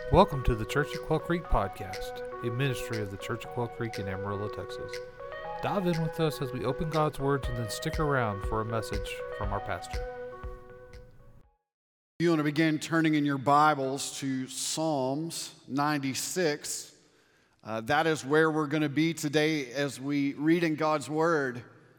Welcome to the Church at Quail Creek podcast, a ministry of the Church at Quail Creek in Amarillo, Texas. Dive in with us as we open God's words and then stick around for a message from our pastor. You want to begin turning in your Bibles to Psalms 96. That is where we're going to be today as we read in God's Word.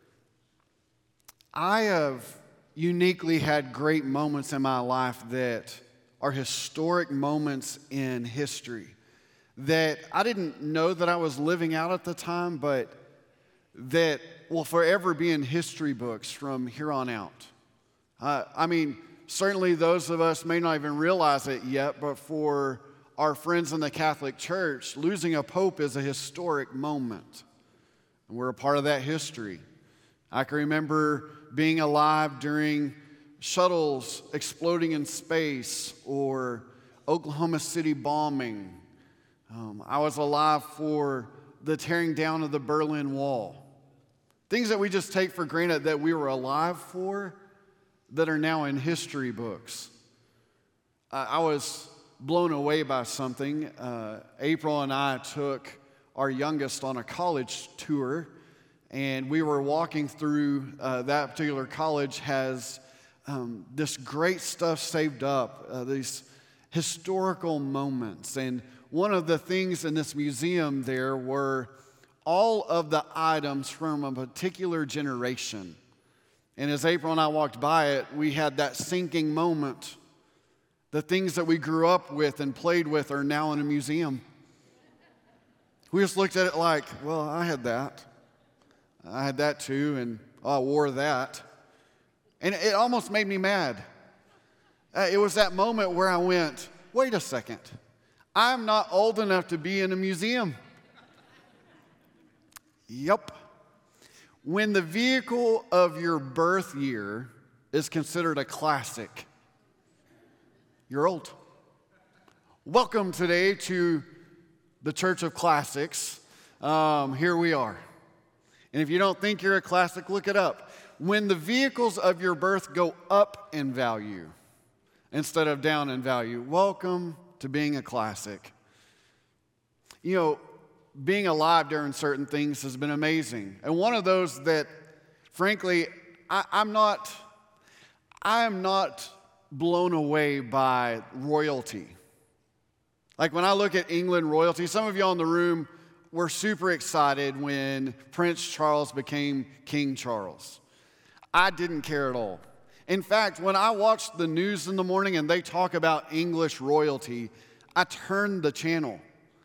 I have uniquely had great moments in my life that are historic moments in history that I didn't know that I was living out at the time, but that will forever be in history books from here on out. Certainly those of us may not even realize it yet, but for our friends in the Catholic Church, losing a pope is a historic moment. And we're a part of that history. I can remember being alive during shuttles exploding in space or Oklahoma City bombing. I was alive for the tearing down of the Berlin Wall. Things that we just take for granted that we were alive for that are now in history books. I was blown away by something. April and I took our youngest on a college tour, and we were walking through that particular college has this great stuff saved up, these historical moments. And one of the things in this museum there were all of the items from a particular generation. And as April and I walked by it, we had that sinking moment. The things that we grew up with and played with are now in a museum. We just looked at it like, well, I had that. I had that too, and I wore that. And it almost made me mad. It was that moment where I went, wait a second. I'm not old enough to be in a museum. Yep. When the vehicle of your birth year is considered a classic, you're old. Welcome today to the Church of Classics. Here we are. And if you don't think you're a classic, look it up. When the vehicles of your birth go up in value instead of down in value, welcome to being a classic. You know, being alive during certain things has been amazing. And one of those that, frankly, I am not blown away by royalty. Like when I look at England royalty, some of y'all in the room were super excited when Prince Charles became King Charles. I didn't care at all. In fact, when I watched the news in the morning and they talk about English royalty, I turned the channel.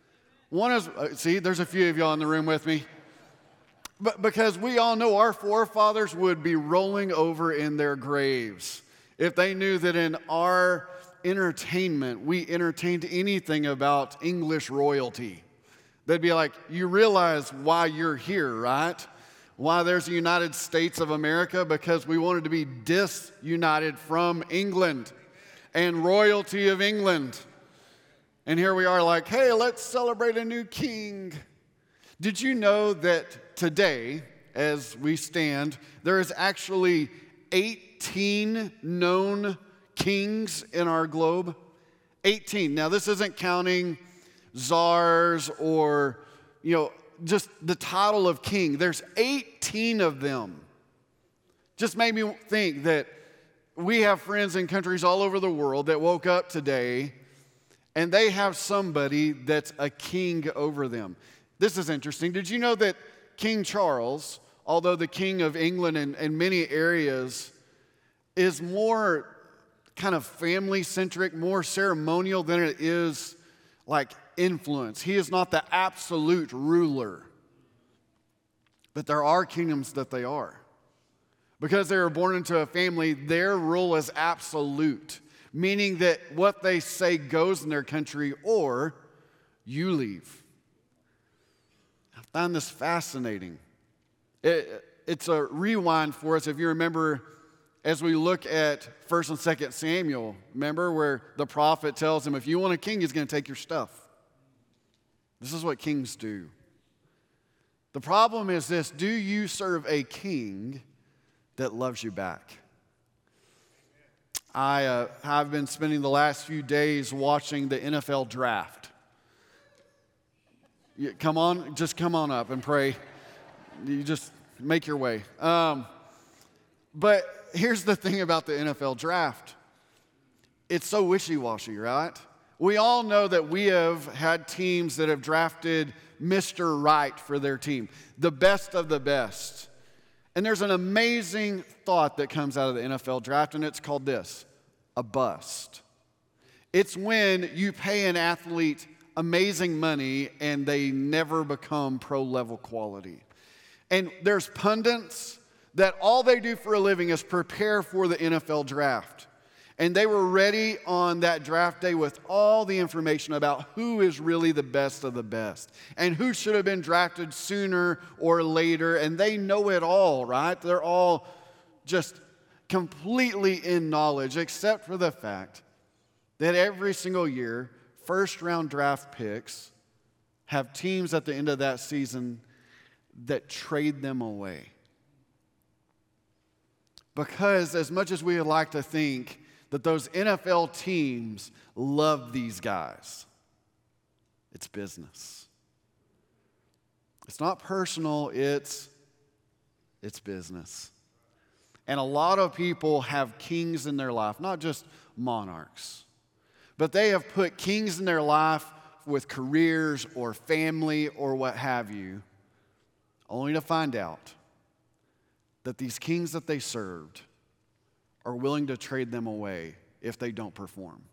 There's a few of y'all in the room with me. But because we all know our forefathers would be rolling over in their graves if they knew that in our entertainment we entertained anything about English royalty. They'd be like, you realize why you're here, right? Why there's the United States of America? Because we wanted to be disunited from England and royalty of England. And here we are like, hey, let's celebrate a new king. Did you know that today, as we stand, there is actually 18 known kings in our globe? 18. Now, this isn't counting czars or, just the title of king. There's 18 of them. Just made me think that we have friends in countries all over the world that woke up today and they have somebody that's a king over them. This is interesting. Did you know that King Charles, although the king of England in many areas, is more kind of family-centric, more ceremonial than it is like influence. He is not the absolute ruler. But there are kingdoms that they are. Because they were born into a family, their rule is absolute, meaning that what they say goes in their country or you leave. I find this fascinating. It's a rewind for us if you remember as we look at 1 and 2 Samuel, remember where the prophet tells him, if you want a king, he's going to take your stuff. This is what kings do. The problem is this: do you serve a king that loves you back? I've been spending the last few days watching the NFL draft. Come on, just come on up and pray. You just make your way. But here's the thing about the NFL draft. It's so wishy-washy, right? We all know that we have had teams that have drafted Mr. Right for their team, the best of the best. And there's an amazing thought that comes out of the NFL draft, and it's called this, a bust. It's when you pay an athlete amazing money and they never become pro-level quality. And there's pundits that all they do for a living is prepare for the NFL draft. And they were ready on that draft day with all the information about who is really the best of the best and who should have been drafted sooner or later. And they know it all, right? They're all just completely in knowledge, except for the fact that every single year, first-round draft picks have teams at the end of that season that trade them away. Because as much as we would like to think that those NFL teams love these guys, it's business. It's not personal, it's business. And a lot of people have kings in their life, not just monarchs, but they have put kings in their life with careers or family or what have you, only to find out that these kings that they served are willing to trade them away if they don't perform.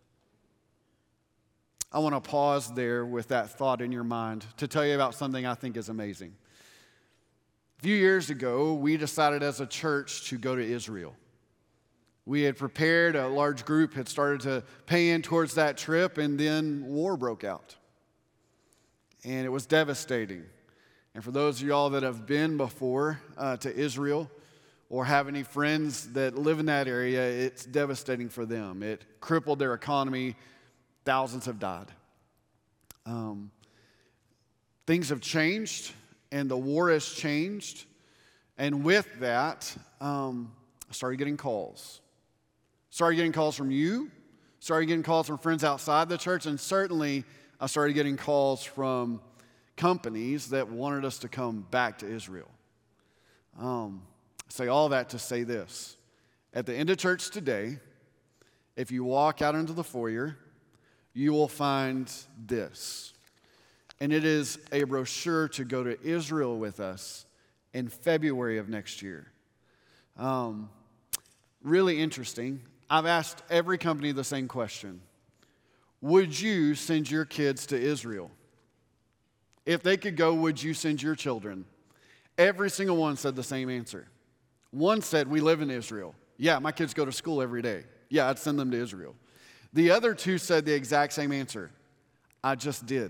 I want to pause there with that thought in your mind to tell you about something I think is amazing. A few years ago, we decided as a church to go to Israel. We had prepared, a large group had started to pay in towards that trip, and then war broke out. And it was devastating. And for those of y'all that have been before to Israel or have any friends that live in that area, it's devastating for them. It crippled their economy. Thousands have died. Things have changed, and the war has changed. And with that, I started getting calls. Started getting calls from you. Started getting calls from friends outside the church. And certainly, I started getting calls from companies that wanted us to come back to Israel. Say all that to say this. At the end of church today, if you walk out into the foyer, you will find this. And it is a brochure to go to Israel with us in February of next year. Really interesting. I've asked every company the same question. Would you send your kids to Israel? If they could go, would you send your children? Every single one said the same answer. One said, we live in Israel. Yeah, my kids go to school every day. Yeah, I'd send them to Israel. The other two said the exact same answer. I just did.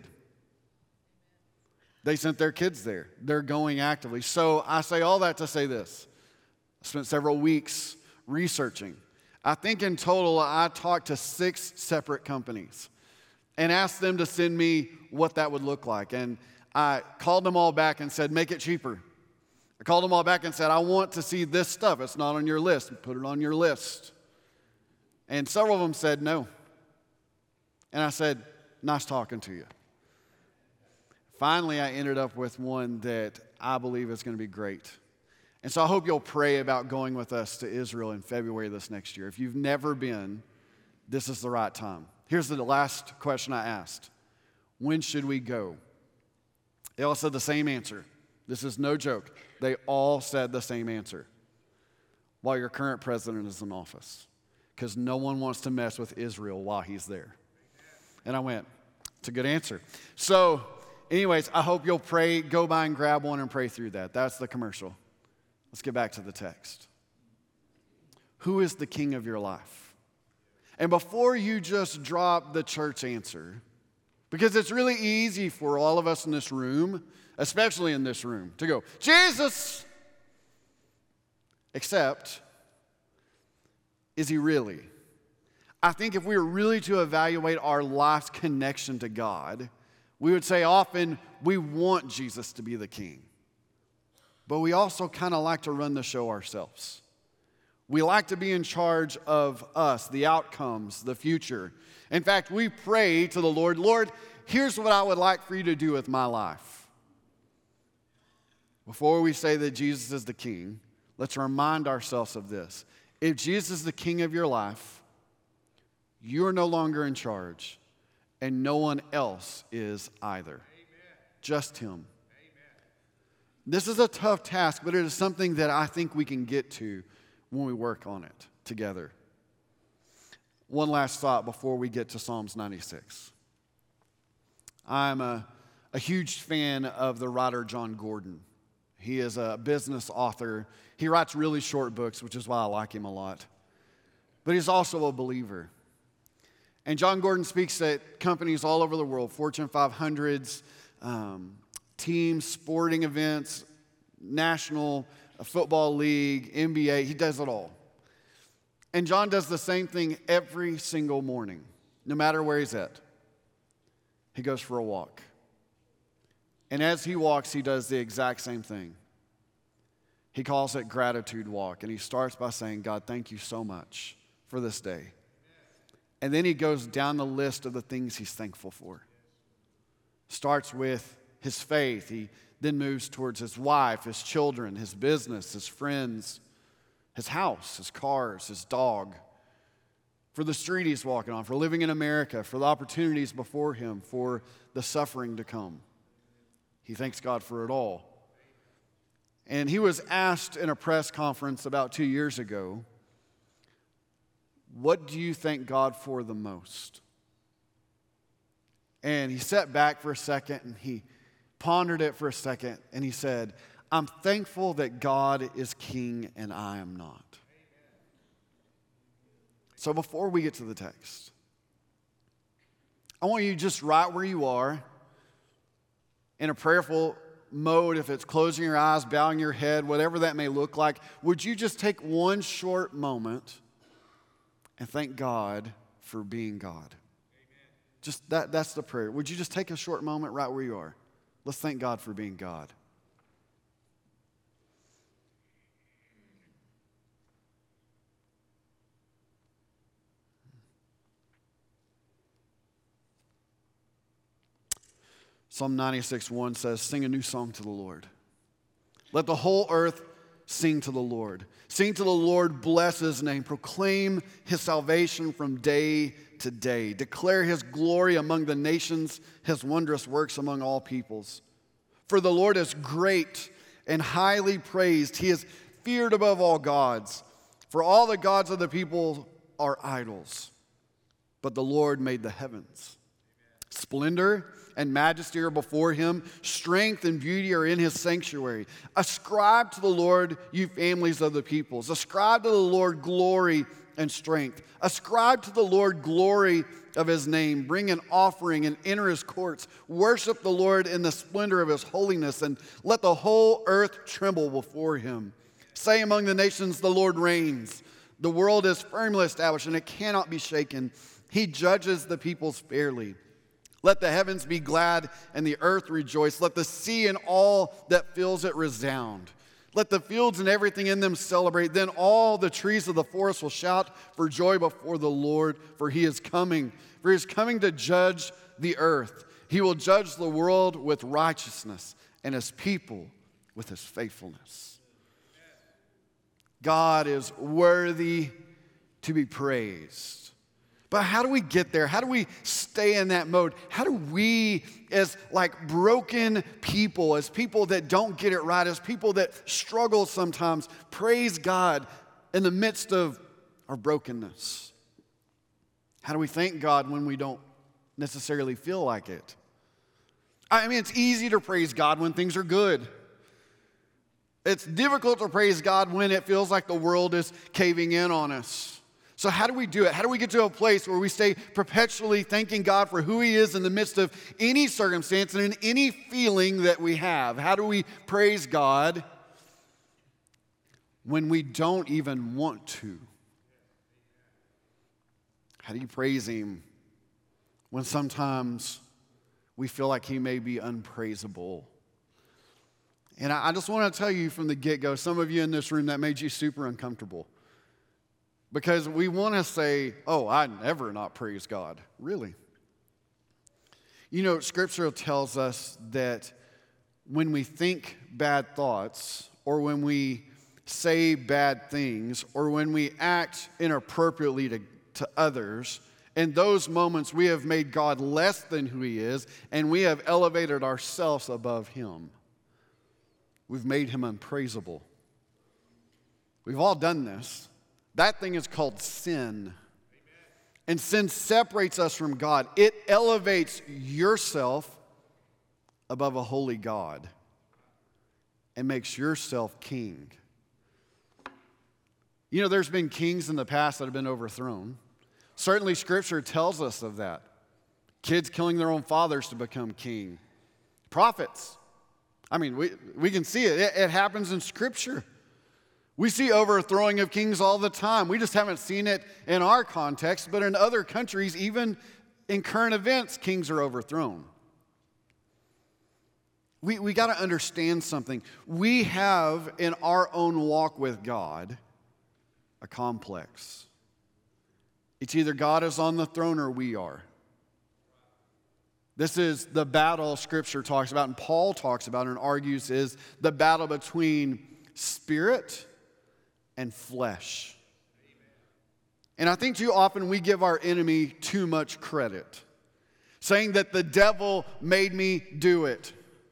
They sent their kids there. They're going actively. So I say all that to say this. I spent several weeks researching. I think in total I talked to 6 separate companies and asked them to send me what that would look like. And I called them all back and said, make it cheaper. I called them all back and said, I want to see this stuff. It's not on your list. Put it on your list. And several of them said no. And I said, nice talking to you. Finally, I ended up with one that I believe is going to be great. And so I hope you'll pray about going with us to Israel in February this next year. If you've never been, this is the right time. Here's the last question I asked. When should we go? They all said the same answer. This is no joke. They all said the same answer. While your current president is in office. Because no one wants to mess with Israel while he's there. And I went, it's a good answer. So, anyways, I hope you'll pray, go by and grab one and pray through that. That's the commercial. Let's get back to the text. Who is the king of your life? And before you just drop the church answer, because it's really easy for all of us in this room, especially in this room, to go, Jesus! Except, is he really? I think if we were really to evaluate our life's connection to God, we would say often we want Jesus to be the king. But we also kind of like to run the show ourselves. We like to be in charge of us, the outcomes, the future. In fact, we pray to the Lord, Lord, here's what I would like for you to do with my life. Before we say that Jesus is the king, let's remind ourselves of this. If Jesus is the king of your life, you are no longer in charge, and no one else is either. Amen. Just him. Amen. This is a tough task, but it is something that I think we can get to when we work on it together. One last thought before we get to Psalms 96. I'm a huge fan of the writer John Gordon. He is a business author. He writes really short books, which is why I like him a lot. But he's also a believer. And John Gordon speaks at companies all over the world, Fortune 500s, teams, sporting events, national football league, NBA. He does it all. And John does the same thing every single morning, no matter where he's at. He goes for a walk. And as he walks, he does the exact same thing. He calls it gratitude walk. And he starts by saying, God, thank you so much for this day. And then he goes down the list of the things he's thankful for. Starts with his faith. He then moves towards his wife, his children, his business, his friends, his house, his cars, his dog, for the street he's walking on, for living in America, for the opportunities before him, for the suffering to come. He thanks God for it all. And he was asked in a press conference about 2 years ago, what do you thank God for the most? And he sat back for a second and he pondered it for a second and he said, I'm thankful that God is king and I am not. So before we get to the text, I want you just right where you are, in a prayerful mode, if it's closing your eyes, bowing your head, whatever that may look like, would you just take one short moment and thank God for being God? Amen. Just that's the prayer. Would you just take a short moment right where you are? Let's thank God for being God. Psalm 96:1 says, sing a new song to the Lord. Let the whole earth sing to the Lord. Sing to the Lord, bless his name. Proclaim his salvation from day to day. Declare his glory among the nations, his wondrous works among all peoples. For the Lord is great and highly praised. He is feared above all gods. For all the gods of the people are idols, but the Lord made the heavens. Splendor and majesty are before him. Strength and beauty are in his sanctuary. Ascribe to the Lord, you families of the peoples. Ascribe to the Lord glory and strength. Ascribe to the Lord glory of his name. Bring an offering and enter his courts. Worship the Lord in the splendor of his holiness, and let the whole earth tremble before him. Say among the nations, the Lord reigns. The world is firmly established, and it cannot be shaken. He judges the peoples fairly. Let the heavens be glad and the earth rejoice. Let the sea and all that fills it resound. Let the fields and everything in them celebrate. Then all the trees of the forest will shout for joy before the Lord, for he is coming. For he is coming to judge the earth. He will judge the world with righteousness and his people with his faithfulness. God is worthy to be praised. But how do we get there? How do we stay in that mode? How do we, as like broken people, as people that don't get it right, as people that struggle sometimes, praise God in the midst of our brokenness? How do we thank God when we don't necessarily feel like it? I mean, it's easy to praise God when things are good. It's difficult to praise God when it feels like the world is caving in on us. So how do we do it? How do we get to a place where we stay perpetually thanking God for who he is in the midst of any circumstance and in any feeling that we have? How do we praise God when we don't even want to? How do you praise him when sometimes we feel like he may be unpraisable? And I just want to tell you from the get-go, some of you in this room, that made you super uncomfortable. Because we want to say, oh, I never not praise God. Really? You know, Scripture tells us that when we think bad thoughts, or when we say bad things, or when we act inappropriately to others, in those moments we have made God less than who He is, and we have elevated ourselves above Him. We've made Him unpraisable. We've all done this. That thing is called sin. And sin separates us from God. It elevates yourself above a holy God and makes yourself king. You know, there's been kings in the past that have been overthrown. Certainly, Scripture tells us of that. Kids killing their own fathers to become king. Prophets. I mean, we can see it. It happens in Scripture. We see overthrowing of kings all the time. We just haven't seen it in our context, but in other countries, even in current events, kings are overthrown. We got to understand something. We have, in our own walk with God, a complex. It's either God is on the throne or we are. This is the battle Scripture talks about, and Paul talks about and argues is the battle between spirit and flesh. And I think too often we give our enemy too much credit, saying that the devil made me do it.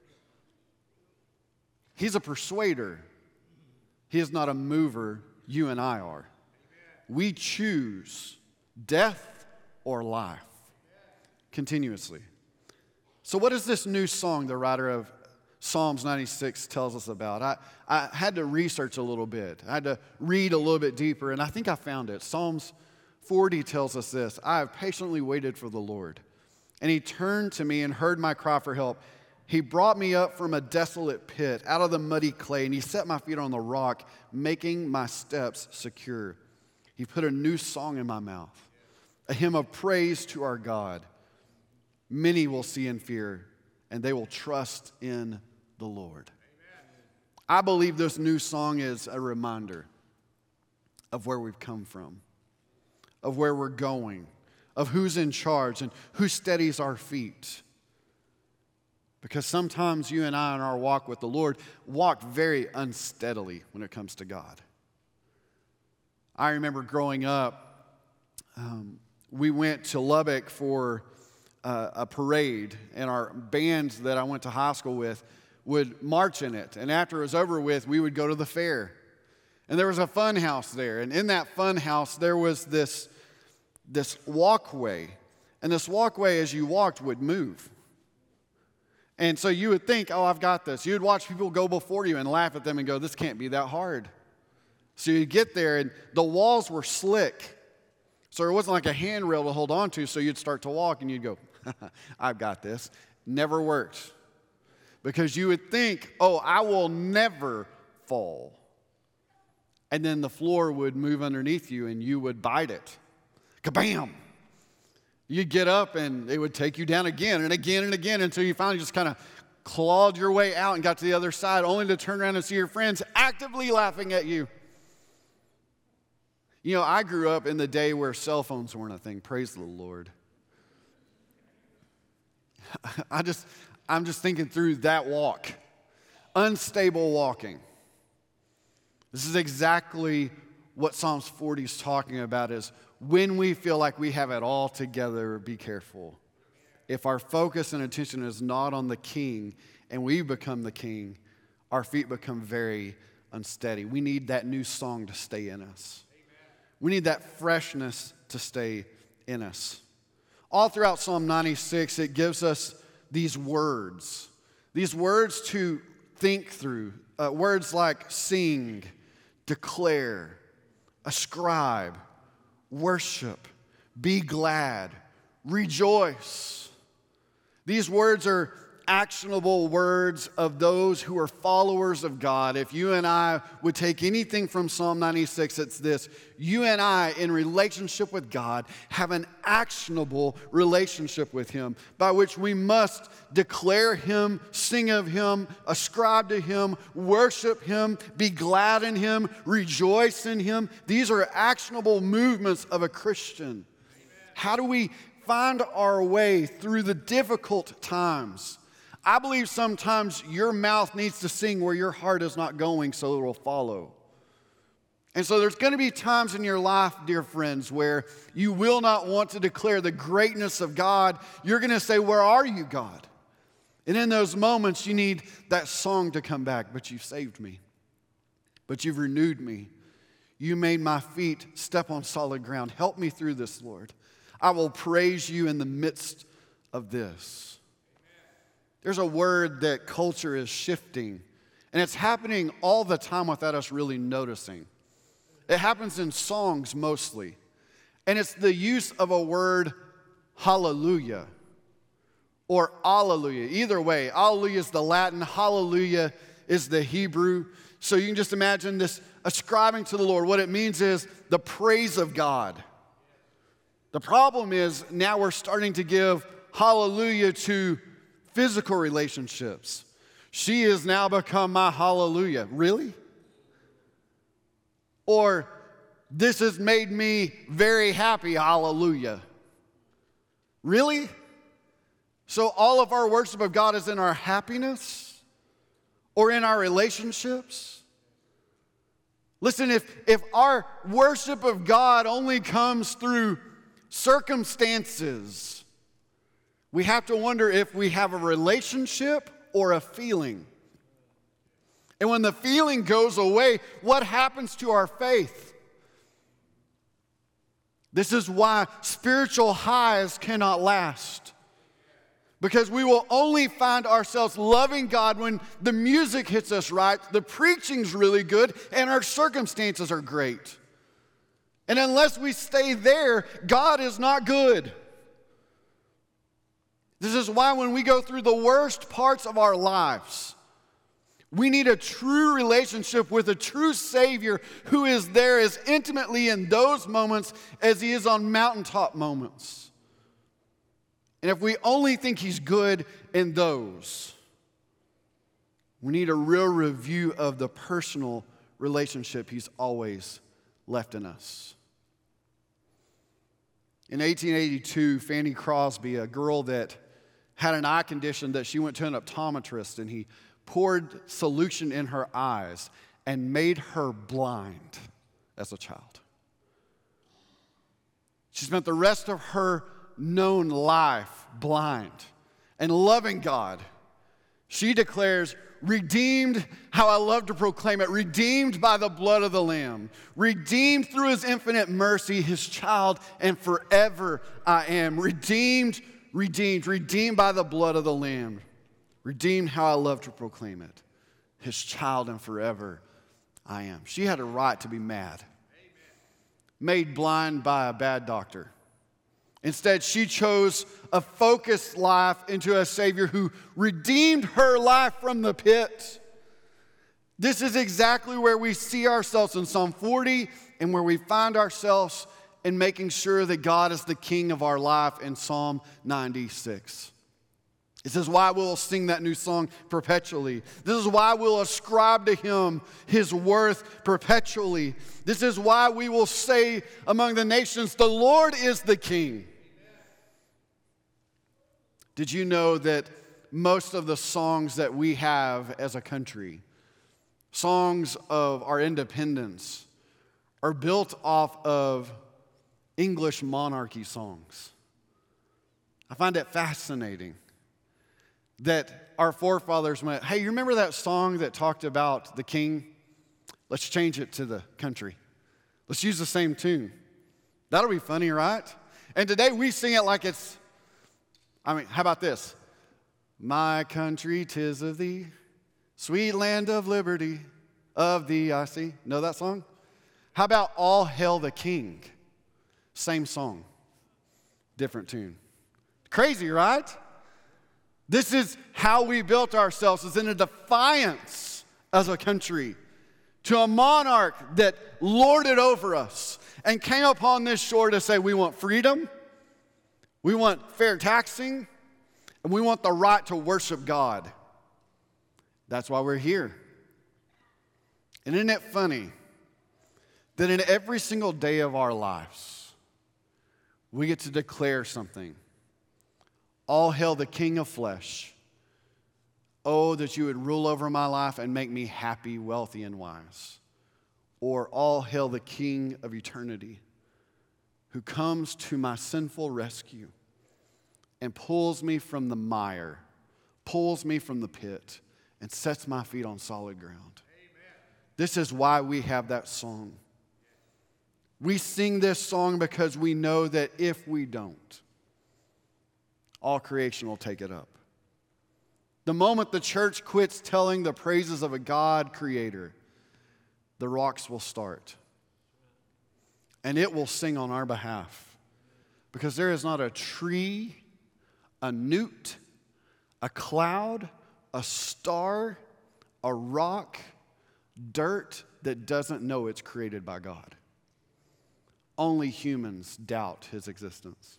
He's a persuader. He is not a mover. You and I are. We choose death or life continuously. So what is this new song the writer of Psalms 96 tells us about? I had to research a little bit. I had to read a little bit deeper, and I think I found it. Psalms 40 tells us this: I have patiently waited for the Lord, and He turned to me and heard my cry for help. He brought me up from a desolate pit, out of the muddy clay, and He set my feet on the rock, making my steps secure. He put a new song in my mouth, a hymn of praise to our God. Many will see and fear, and they will trust in the Lord. Amen. I believe this new song is a reminder of where we've come from, of where we're going, of who's in charge and who steadies our feet. Because sometimes you and I in our walk with the Lord walk very unsteadily when it comes to God. I remember growing up, we went to Lubbock for a parade, and our bands that I went to high school with would march in it. And after it was over with, we would go to the fair. And there was a fun house there. And in that fun house, there was this walkway. And this walkway, as you walked, would move. And so you would think, oh, I've got this. You would watch people go before you and laugh at them and go, this can't be that hard. So you'd get there, and the walls were slick. So it wasn't like a handrail to hold on to, so you'd start to walk, and you'd go, I've got this. Never worked. Because you would think, oh, I will never fall. And then the floor would move underneath you, and you would bite it. Kabam! You'd get up, and it would take you down again and again and again until you finally just kind of clawed your way out and got to the other side, only to turn around and see your friends actively laughing at you. You know, I grew up in the day where cell phones weren't a thing. Praise the Lord. I'm just thinking through that walk. Unstable walking. This is exactly what Psalms 40 is talking about, is when we feel like we have it all together, be careful. If our focus and attention is not on the King and we become the King, our feet become very unsteady. We need that new song to stay in us. We need that freshness to stay in us. All throughout Psalm 96, it gives us these words to think through. Words like sing, declare, ascribe, worship, be glad, rejoice. These words are actionable words of those who are followers of God. If you and I would take anything from Psalm 96, it's this. You and I, in relationship with God, have an actionable relationship with Him by which we must declare Him, sing of Him, ascribe to Him, worship Him, be glad in Him, rejoice in Him. These are actionable movements of a Christian. How do we find our way through the difficult times? I believe sometimes your mouth needs to sing where your heart is not going so it will follow. And so there's going to be times in your life, dear friends, where you will not want to declare the greatness of God. You're going to say, "Where are you, God?" And in those moments, you need that song to come back. "But you've saved me. But you've renewed me. You made my feet step on solid ground. Help me through this, Lord. I will praise you in the midst of this." There's a word that culture is shifting, and it's happening all the time without us really noticing. It happens in songs mostly, and it's the use of a word, hallelujah, or alleluia. Either way, alleluia is the Latin, hallelujah is the Hebrew. So you can just imagine this ascribing to the Lord. What it means is the praise of God. The problem is now we're starting to give hallelujah to physical relationships. She has now become my hallelujah. Really? Or this has made me very happy, hallelujah. Really? So all of our worship of God is in our happiness or in our relationships? Listen, if our worship of God only comes through circumstances, we have to wonder if we have a relationship or a feeling. And when the feeling goes away, what happens to our faith? This is why spiritual highs cannot last. Because we will only find ourselves loving God when the music hits us right, the preaching's really good, and our circumstances are great. And unless we stay there, God is not good. This is why when we go through the worst parts of our lives, we need a true relationship with a true Savior who is there as intimately in those moments as He is on mountaintop moments. And if we only think He's good in those, we need a real review of the personal relationship He's always left in us. In 1882, Fanny Crosby, a girl that had an eye condition, that she went to an optometrist, and he poured solution in her eyes and made her blind as a child. She spent the rest of her known life blind and loving God. She declares, "Redeemed," how I love to proclaim it, "redeemed by the blood of the Lamb, redeemed through His infinite mercy, His child, and forever I am. Redeemed by the blood of the Lamb. Redeemed, how I love to proclaim it. His child, and forever I am." She had a right to be mad. Made blind by a bad doctor. Instead, she chose a focused life into a Savior who redeemed her life from the pit. This is exactly where we see ourselves in Psalm 40 and where we find ourselves in making sure that God is the King of our life in Psalm 96. This is why we'll sing that new song perpetually. This is why we'll ascribe to Him His worth perpetually. This is why we will say among the nations, "The Lord is the King." Did you know that most of the songs that we have as a country, songs of our independence, are built off of English monarchy songs? I find it fascinating that our forefathers went, "Hey, you remember that song that talked about the king? Let's change it to the country. Let's use the same tune. That'll be funny, right?" And today we sing it like it's, how about this? "My country, 'tis of thee, sweet land of liberty, of thee I see." Know that song? How about "All Hail the King"? Same song, different tune. Crazy, right? This is how we built ourselves, is in a defiance as a country to a monarch that lorded over us and came upon this shore to say, we want freedom, we want fair taxing, and we want the right to worship God. That's why we're here. And isn't it funny that in every single day of our lives, we get to declare something? All hail the King of flesh. Oh, that you would rule over my life and make me happy, wealthy, and wise. Or all hail the King of eternity, who comes to my sinful rescue and pulls me from the mire, pulls me from the pit, and sets my feet on solid ground. Amen. This is why we have that song. We sing this song because we know that if we don't, all creation will take it up. The moment the church quits telling the praises of a God creator, the rocks will start. And it will sing on our behalf. Because there is not a tree, a newt, a cloud, a star, a rock, dirt that doesn't know it's created by God. Only humans doubt his existence.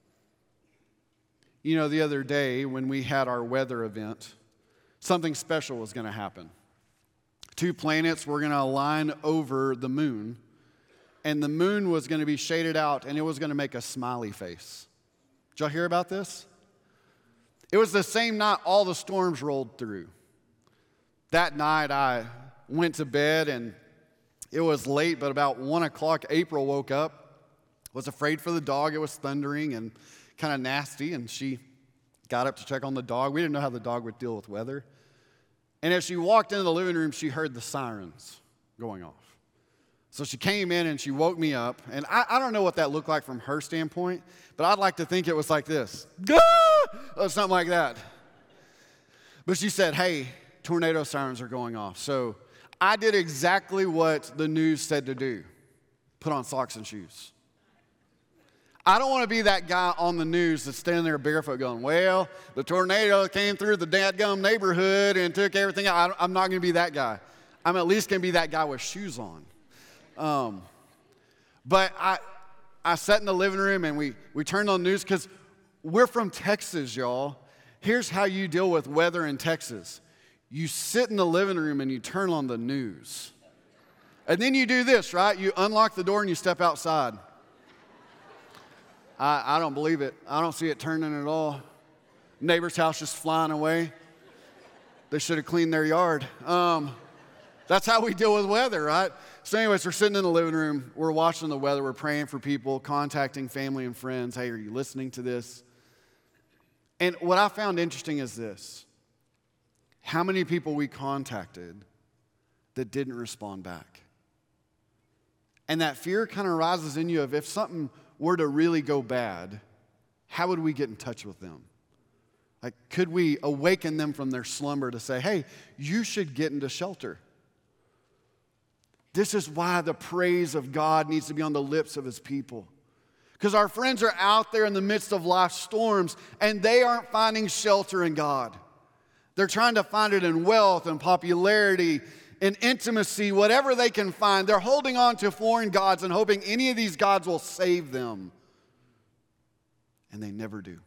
You know, the other day when we had our weather event, something special was going to happen. 2 planets were going to align over the moon, and the moon was going to be shaded out, and it was going to make a smiley face. Did y'all hear about this? It was the same night all the storms rolled through. That night I went to bed, and it was late, but about 1 o'clock, April woke up, was afraid for the dog. It was thundering and kind of nasty, and she got up to check on the dog. We didn't know how the dog would deal with weather. And as she walked into the living room, she heard the sirens going off. So she came in and she woke me up. And I don't know what that looked like from her standpoint, but I'd like to think it was like this, or something like that. But she said, hey, tornado sirens are going off. So I did exactly what the news said to do. Put on socks and shoes. I don't want to be that guy on the news that's standing there barefoot going, well, the tornado came through the dadgum neighborhood and took everything out. I'm not going to be that guy. I'm at least going to be that guy with shoes on. But I sat in the living room and we turned on the news because we're from Texas, y'all. Here's how you deal with weather in Texas. You sit in the living room and you turn on the news. And then you do this, right? You unlock the door and you step outside. I don't believe it. I don't see it turning at all. Neighbor's house just flying away. They should have cleaned their yard. That's how we deal with weather, right? So anyways, we're sitting in the living room. We're watching the weather. We're praying for people, contacting family and friends. Hey, are you listening to this? And what I found interesting is this. How many people we contacted that didn't respond back? And that fear kind of rises in you of if something were to really go bad, how would we get in touch with them? Like, could we awaken them from their slumber to say, hey, you should get into shelter? This is why the praise of God needs to be on the lips of his people. Because our friends are out there in the midst of life's storms, and they aren't finding shelter in God. They're trying to find it in wealth and popularity, in intimacy, whatever they can find. They're holding on to foreign gods and hoping any of these gods will save them. And they never do.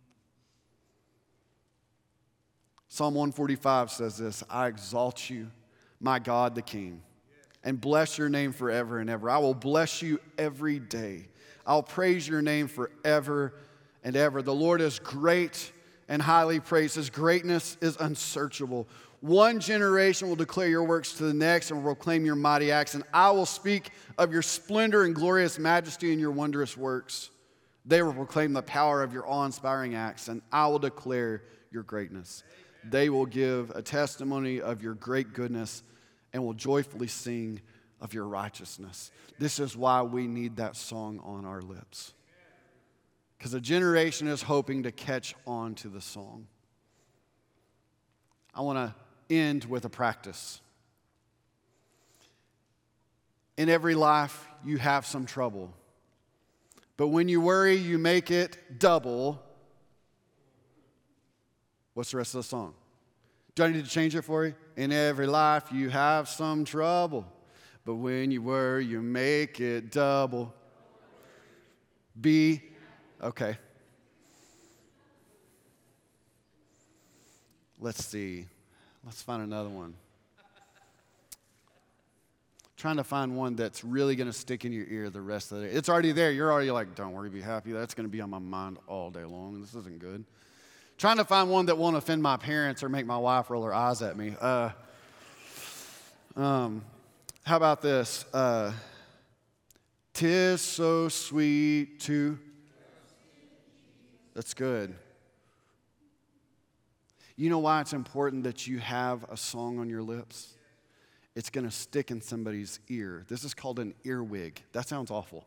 Psalm 145 says this, I exalt you, my God the King, and bless your name forever and ever. I will bless you every day. I'll praise your name forever and ever. The Lord is great and highly praised. His greatness is unsearchable. One generation will declare your works to the next and will proclaim your mighty acts. And I will speak of your splendor and glorious majesty and your wondrous works. They will proclaim the power of your awe-inspiring acts, and I will declare your greatness. They will give a testimony of your great goodness and will joyfully sing of your righteousness. This is why we need that song on our lips. Because a generation is hoping to catch on to the song. I want to end with a practice. In every life, you have some trouble. But when you worry, you make it double. What's the rest of the song? Do I need to change it for you? In every life you have some trouble, but when you worry, you make it double. Okay. Let's see. Let's find another one. Trying to find one that's really going to stick in your ear the rest of the day. It's already there. You're already like, don't worry, be happy. That's going to be on my mind all day long. This isn't good. Trying to find one that won't offend my parents or make my wife roll her eyes at me. How about this? 'Tis so sweet to. That's good. You know why it's important that you have a song on your lips? It's going to stick in somebody's ear. This is called an earwig. That sounds awful.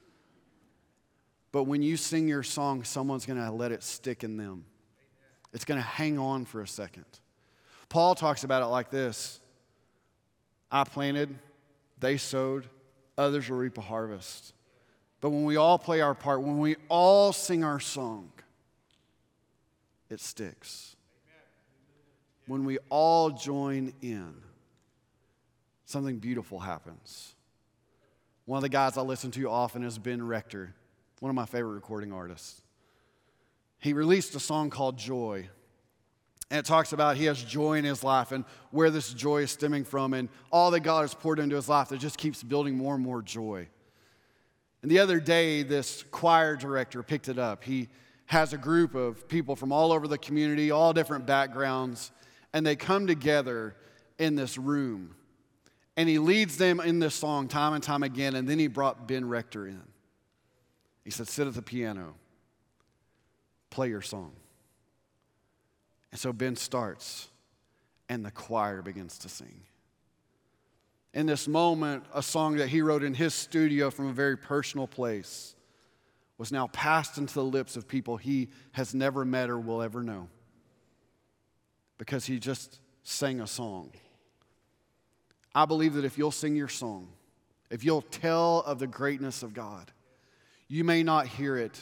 But when you sing your song, someone's going to let it stick in them. It's going to hang on for a second. Paul talks about it like this. I planted, they sowed, others will reap a harvest. But when we all play our part, when we all sing our song, it sticks. When we all join in, something beautiful happens. One of the guys I listen to often is Ben Rector, one of my favorite recording artists. He released a song called Joy. And it talks about he has joy in his life and where this joy is stemming from and all that God has poured into his life that just keeps building more and more joy. And the other day, this choir director picked it up. He has a group of people from all over the community, all different backgrounds, and they come together in this room. And he leads them in this song time and time again, and then he brought Ben Rector in. He said, sit at the piano, play your song. And so Ben starts, and the choir begins to sing. In this moment, a song that he wrote in his studio from a very personal place was now passed into the lips of people he has never met or will ever know because he just sang a song. I believe that if you'll sing your song, if you'll tell of the greatness of God, you may not hear it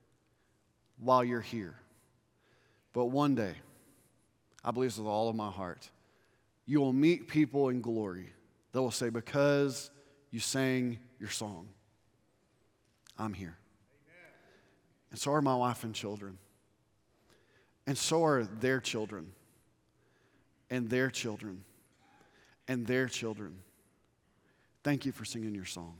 while you're here, but one day, I believe this with all of my heart, you will meet people in glory that will say, because you sang your song, I'm here. Amen. And so are my wife and children. And so are their children. And their children. And their children. Thank you for singing your song.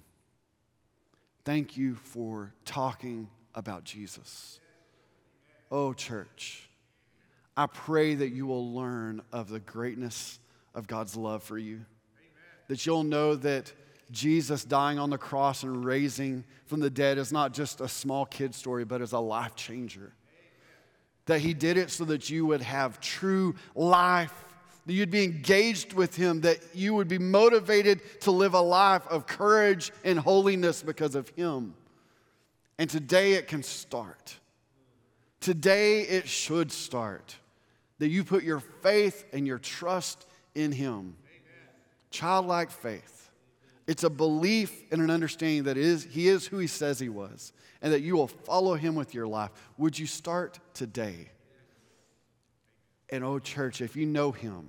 Thank you for talking about Jesus. Oh, church, I pray that you will learn of the greatness of God's love for you. That you'll know that Jesus dying on the cross and raising from the dead is not just a small kid story, but is a life changer. That he did it so that you would have true life, that you'd be engaged with him, that you would be motivated to live a life of courage and holiness because of him. And today it can start. Today it should start. That you put your faith and your trust in him. Childlike faith. It's a belief and an understanding that he is who he says he was, and that you will follow him with your life. Would you start today? And oh, church, if you know him,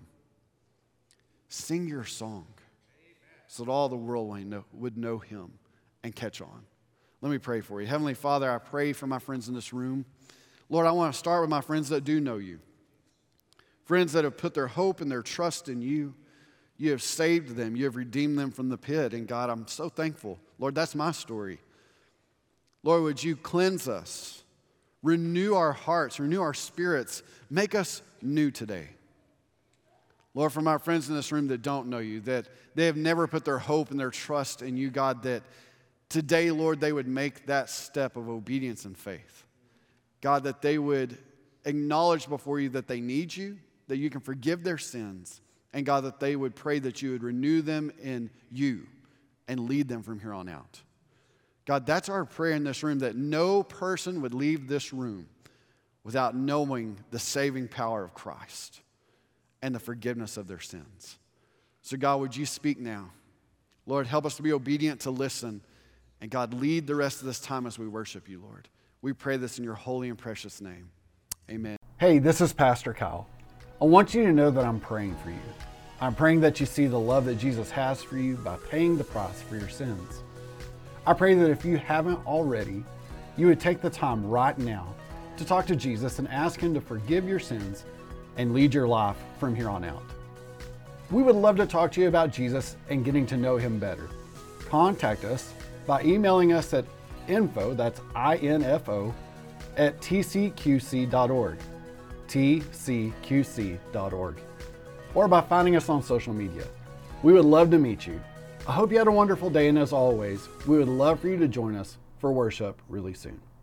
sing your song so that all the world would know him and catch on. Let me pray for you. Heavenly Father, I pray for my friends in this room. Lord, I want to start with my friends that do know you. Friends that have put their hope and their trust in you. You have saved them. You have redeemed them from the pit. And God, I'm so thankful. Lord, that's my story. Lord, would you cleanse us, renew our hearts, renew our spirits, make us new today. Lord, for my friends in this room that don't know you, that they have never put their hope and their trust in you, God, that today, Lord, they would make that step of obedience and faith. God, that they would acknowledge before you that they need you, that you can forgive their sins, and God, that they would pray that you would renew them in you and lead them from here on out. God, that's our prayer in this room, that no person would leave this room without knowing the saving power of Christ and the forgiveness of their sins. So God, would you speak now? Lord, help us to be obedient to listen. And God, lead the rest of this time as we worship you, Lord. We pray this in your holy and precious name. Amen. Hey, this is Pastor Kyle. I want you to know that I'm praying for you. I'm praying that you see the love that Jesus has for you by paying the price for your sins. I pray that if you haven't already, you would take the time right now to talk to Jesus and ask Him to forgive your sins and lead your life from here on out. We would love to talk to you about Jesus and getting to know Him better. Contact us by emailing us at info, that's info, at tcqc.org, tcqc.org, or by finding us on social media. We would love to meet you. I hope you had a wonderful day, and as always, we would love for you to join us for worship really soon.